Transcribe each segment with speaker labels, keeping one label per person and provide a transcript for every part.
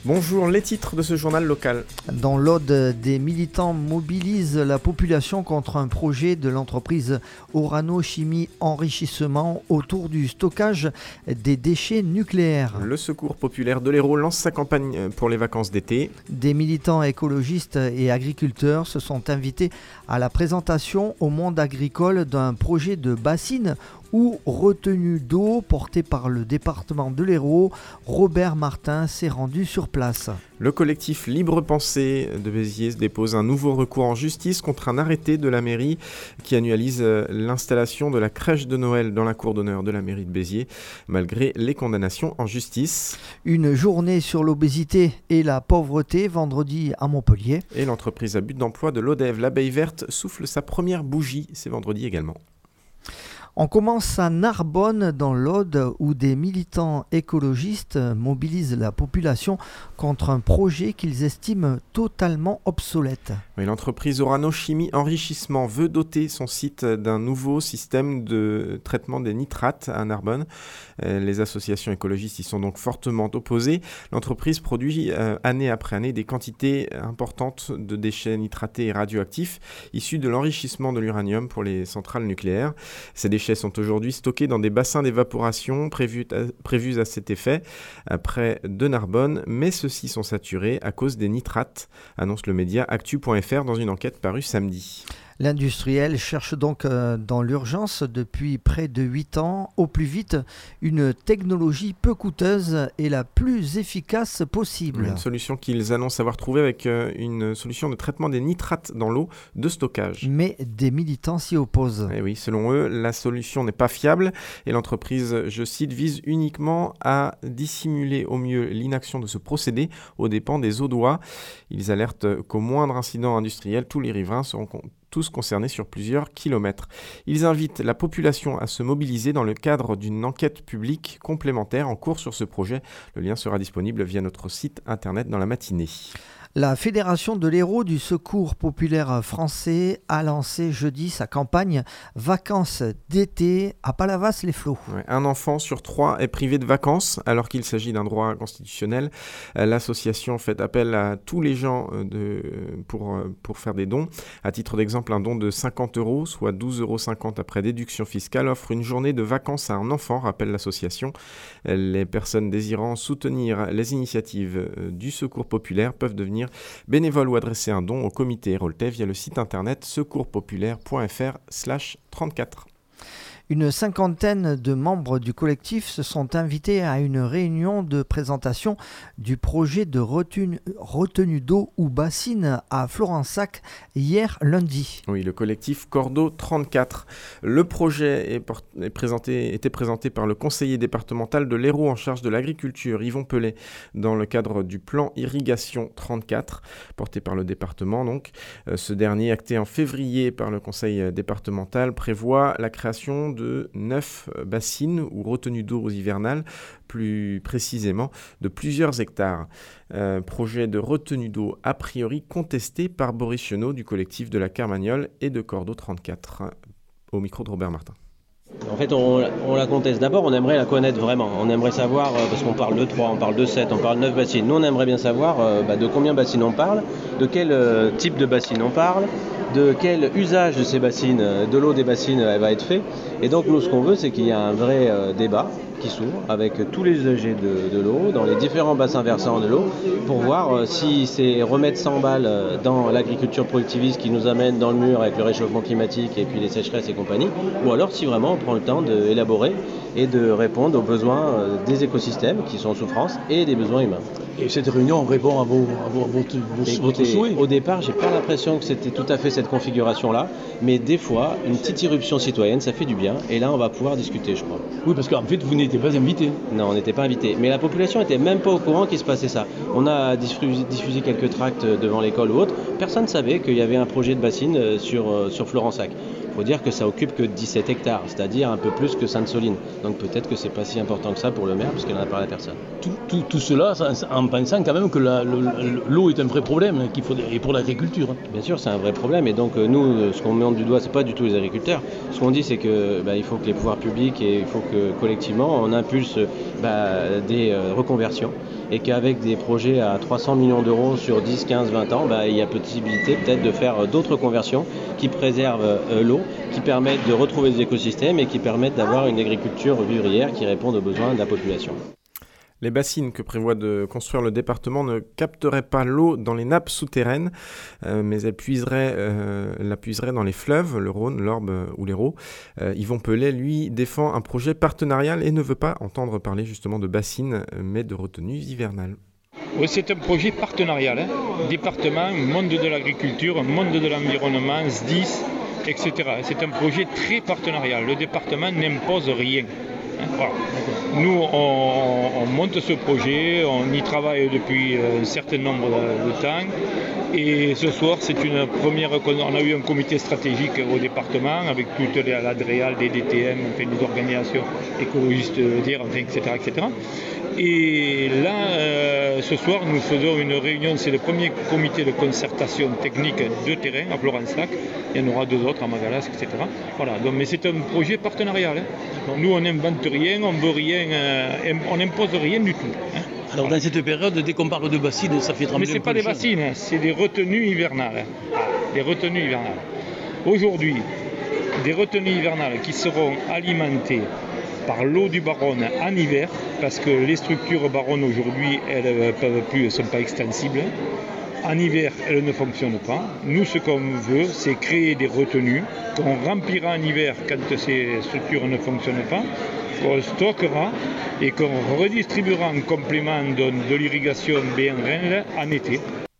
Speaker 1: Bonjour, les titres de ce journal local.
Speaker 2: Dans l'Aude, des militants mobilisent la population contre un projet de l'entreprise Orano Chimie Enrichissement autour du stockage des déchets nucléaires.
Speaker 1: Le Secours populaire de l'Hérault lance sa campagne pour les vacances d'été.
Speaker 2: Des militants écologistes et agriculteurs se sont invités à la présentation au monde agricole d'un projet de bassine ou retenue d'eau porté par le département de l'Hérault. Robert Martin s'est rendu sur place.
Speaker 1: Le collectif Libre Pensée de Béziers dépose un nouveau recours en justice contre un arrêté de la mairie qui annualise l'installation de la crèche de Noël dans la cour d'honneur de la mairie de Béziers, malgré les condamnations en justice.
Speaker 2: Une journée sur l'obésité et la pauvreté vendredi à Montpellier.
Speaker 1: Et l'entreprise à but d'emploi de l'Odève, l'Abeille Verte, souffle sa première bougie, c'est vendredi également.
Speaker 2: On commence à Narbonne dans l'Aude où des militants écologistes mobilisent la population contre un projet qu'ils estiment totalement obsolète.
Speaker 1: Oui, l'entreprise Orano Chimie Enrichissement veut doter son site d'un nouveau système de traitement des nitrates à Narbonne. Les associations écologistes y sont donc fortement opposées. L'entreprise produit année après année des quantités importantes de déchets nitratés et radioactifs issus de l'enrichissement de l'uranium pour les centrales nucléaires. Ces déchets sont aujourd'hui stockés dans des bassins d'évaporation prévus à cet effet près de Narbonne, mais ceux-ci sont saturés à cause des nitrates, annonce le média actu.fr dans une enquête parue samedi.
Speaker 2: L'industriel cherche donc dans l'urgence depuis près de 8 ans, au plus vite, une technologie peu coûteuse et la plus efficace possible.
Speaker 1: Une solution qu'ils annoncent avoir trouvée avec une solution de traitement des nitrates dans l'eau de stockage.
Speaker 2: Mais des militants s'y opposent.
Speaker 1: Et oui, selon eux, la solution n'est pas fiable et l'entreprise, je cite, vise uniquement à dissimuler au mieux l'inaction de ce procédé aux dépens des Audois. Ils alertent qu'au moindre incident industriel, tous les riverains seront tous concernés sur plusieurs kilomètres. Ils invitent la population à se mobiliser dans le cadre d'une enquête publique complémentaire en cours sur ce projet. Le lien sera disponible via notre site internet dans la matinée.
Speaker 2: La Fédération de l'Hérault du Secours populaire français a lancé jeudi sa campagne Vacances d'été à Palavas-les-Flots.
Speaker 1: Ouais, un enfant sur 3 est privé de vacances alors qu'il s'agit d'un droit constitutionnel. L'association fait appel à tous les gens pour faire des dons. À titre d'exemple, un don de 50 €, soit 12,50 € après déduction fiscale, offre une journée de vacances à un enfant, rappelle l'association. Les personnes désirant soutenir les initiatives du Secours populaire peuvent devenir bénévole ou adresser un don au comité héraultais via le site internet secourspopulaire.fr/34.
Speaker 2: Une cinquantaine de membres du collectif se sont invités à une réunion de présentation du projet de retenue d'eau ou bassine à Florensac hier lundi.
Speaker 1: Oui, le collectif Cordeau 34. Le projet était présenté par le conseiller départemental de l'Hérault en charge de l'agriculture, Yvon Pellet, dans le cadre du plan Irrigation 34, porté par le département. Donc, ce dernier, acté en février par le conseil départemental, prévoit la création de 9 bassines ou retenues d'eau hivernales, plus précisément de plusieurs hectares. Projet de retenue d'eau a priori contesté par Boris Chenot du collectif de la Carmagnole et de Cordeau 34, au micro de Robert Martin.
Speaker 3: En fait, on la conteste. D'abord, on aimerait la connaître vraiment. On aimerait savoir, parce qu'on parle de 3, on parle de 7, on parle de 9 bassines. Nous, on aimerait bien savoir de combien de bassines on parle, de quel type de bassines on parle, de quel usage de ces bassines, de l'eau des bassines, elle va être fait. Et donc, nous, ce qu'on veut, c'est qu'il y ait un vrai débat qui s'ouvre avec tous les usagers de l'eau, dans les différents bassins versants de l'eau, pour voir si c'est remettre 100 balles dans l'agriculture productiviste qui nous amène dans le mur avec le réchauffement climatique et puis les sécheresses et compagnie, ou alors si vraiment on prend le temps d'élaborer et de répondre aux besoins des écosystèmes qui sont en souffrance et des besoins humains.
Speaker 4: Et cette réunion répond à votre souhait.
Speaker 3: Au départ, j'ai pas l'impression que c'était tout à fait cette configuration-là, mais des fois, une petite irruption citoyenne, ça fait du bien, et là, on va pouvoir discuter, je crois.
Speaker 4: Oui, parce qu'en fait, vous n'étiez pas invité.
Speaker 3: Non, on n'était pas invité, mais la population n'était même pas au courant qu'il se passait ça. On a diffusé quelques tracts devant l'école ou autre, personne ne savait qu'il y avait un projet de bassine sur Florensac. faut dire que ça occupe que 17 hectares, c'est-à-dire un peu plus que Sainte-Soline. Donc peut-être que c'est pas si important que ça pour le maire, puisqu'il n'en a parlé à personne.
Speaker 4: Tout cela en pensant quand même que l'eau est un vrai problème et pour l'agriculture.
Speaker 3: Bien sûr, c'est un vrai problème. Et donc nous, ce qu'on monte du doigt, c'est pas du tout les agriculteurs. Ce qu'on dit, c'est que il faut que les pouvoirs publics et il faut que collectivement, on impulse des reconversions. Et qu'avec des projets à 300 millions d'euros sur 10, 15, 20 ans, il y a possibilité peut-être de faire d'autres conversions qui préservent l'eau, qui permettent de retrouver des écosystèmes et qui permettent d'avoir une agriculture vivrière qui réponde aux besoins de la population.
Speaker 1: Les bassines que prévoit de construire le département ne capteraient pas l'eau dans les nappes souterraines, mais elles la puiseraient dans les fleuves, le Rhône, l'Orbe ou l'Hérault. Yvon Pellet, lui, défend un projet partenarial et ne veut pas entendre parler justement de bassines, mais de retenues hivernales.
Speaker 5: Oui, c'est un projet partenarial, département, monde de l'agriculture, monde de l'environnement, SDIS, etc. C'est un projet très partenarial. Le département n'impose rien. Voilà. Nous, on monte ce projet, on y travaille depuis un certain nombre de temps. Et ce soir, on a eu un comité stratégique au département avec toute l'ADREAL, des DTM, des organisations écologistes, etc. Et là, ce soir, nous faisons une réunion, c'est le premier comité de concertation technique de terrain à Florensac. Il y en aura 2 autres à Magalas, etc. Voilà, donc, mais c'est un projet partenarial. Nous, on n'invente rien, on veut rien, on n'impose rien du tout.
Speaker 4: Alors dans cette période, dès qu'on parle de bassines, ça fait trembler.
Speaker 5: Mais ce n'est pas des bassines, c'est des retenues hivernales. Des retenues hivernales. Aujourd'hui, des retenues hivernales qui seront alimentées par l'eau du Baronne en hiver, parce que les structures Baronne aujourd'hui, elles ne sont pas extensibles. En hiver, elles ne fonctionnent pas. Nous, ce qu'on veut, c'est créer des retenues qu'on remplira en hiver quand ces structures ne fonctionnent pas, qu'on stockera et qu'on redistribuera en complément de l'irrigation BRL en été.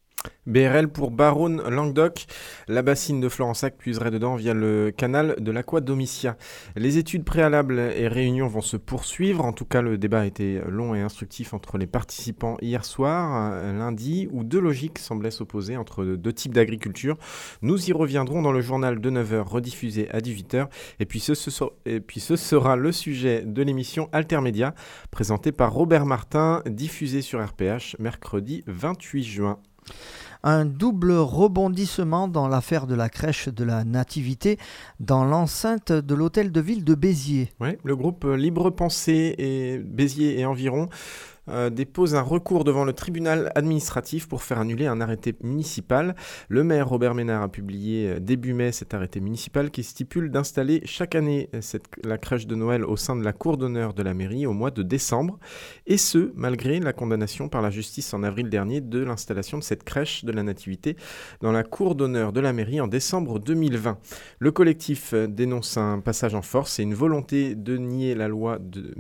Speaker 1: BRL pour Baronne Languedoc. La bassine de Florensac puiserait dedans via le canal de l'Aqua Domitia. Les études préalables et réunions vont se poursuivre. En tout cas, le débat a été long et instructif entre les participants hier soir, lundi, où 2 logiques semblaient s'opposer entre 2 types d'agriculture. Nous y reviendrons dans le journal de 9h rediffusé à 18h. Et puis ce sera le sujet de l'émission Altermédia, présentée par Robert Martin, diffusée sur RPH mercredi 28 juin.
Speaker 2: Un double rebondissement dans l'affaire de la crèche de la Nativité dans l'enceinte de l'hôtel de ville de Béziers.
Speaker 1: Oui, le groupe Libre Pensée et Béziers et environ dépose un recours devant le tribunal administratif pour faire annuler un arrêté municipal. Le maire Robert Ménard a publié début mai cet arrêté municipal qui stipule d'installer chaque année la crèche de Noël au sein de la cour d'honneur de la mairie au mois de décembre, et ce, malgré la condamnation par la justice en avril dernier de l'installation de cette crèche de la Nativité dans la cour d'honneur de la mairie en décembre 2020. Le collectif dénonce un passage en force et une volonté de nier la loi de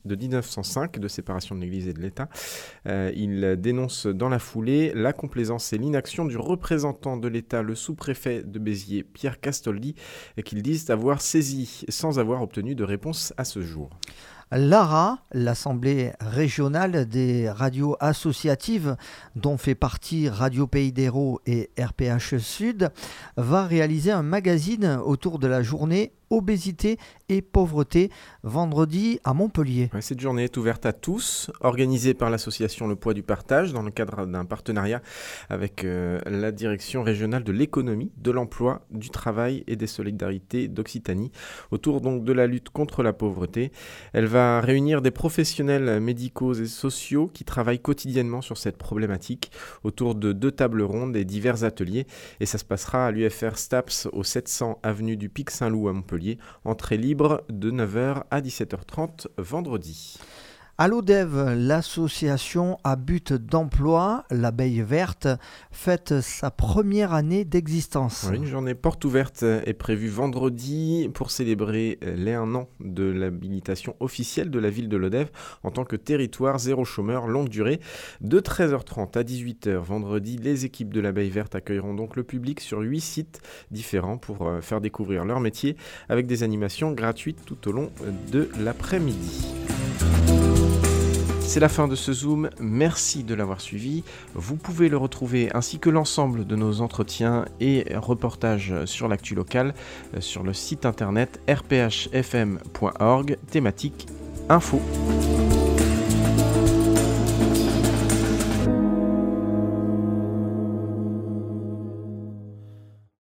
Speaker 1: 1905 de séparation de l'Église et de l'État. Il dénonce dans la foulée la complaisance et l'inaction du représentant de l'État, le sous-préfet de Béziers, Pierre Castoldi, qu'ils disent avoir saisi sans avoir obtenu de réponse à ce jour.
Speaker 2: L'ARA, l'Assemblée régionale des radios associatives, dont fait partie Radio Pays d'Hérault et RPH Sud, va réaliser un magazine autour de la journée obésité et pauvreté, vendredi à Montpellier.
Speaker 1: Cette journée est ouverte à tous, organisée par l'association Le Poids du Partage, dans le cadre d'un partenariat avec la direction régionale de l'économie, de l'emploi, du travail et des solidarités d'Occitanie, autour donc de la lutte contre la pauvreté. Elle va réunir des professionnels médicaux et sociaux qui travaillent quotidiennement sur cette problématique, autour de 2 tables rondes et divers ateliers, et ça se passera à l'UFR STAPS au 700 avenue du Pic Saint-Loup à Montpellier. Entrée libre de 9h à 17h30 vendredi.
Speaker 2: À l'ODEV, l'association à but d'emploi, l'Abeille Verte, fête sa première année d'existence.
Speaker 1: Oui, une journée porte ouverte est prévue vendredi pour célébrer les 1 an de l'habilitation officielle de la ville de l'ODEV en tant que territoire zéro chômeur longue durée. De 13h30 à 18h vendredi, les équipes de l'Abeille Verte accueilleront donc le public sur 8 sites différents pour faire découvrir leur métier avec des animations gratuites tout au long de l'après-midi. C'est la fin de ce Zoom, merci de l'avoir suivi. Vous pouvez le retrouver ainsi que l'ensemble de nos entretiens et reportages sur l'actu locale sur le site internet rphfm.org, thématique info.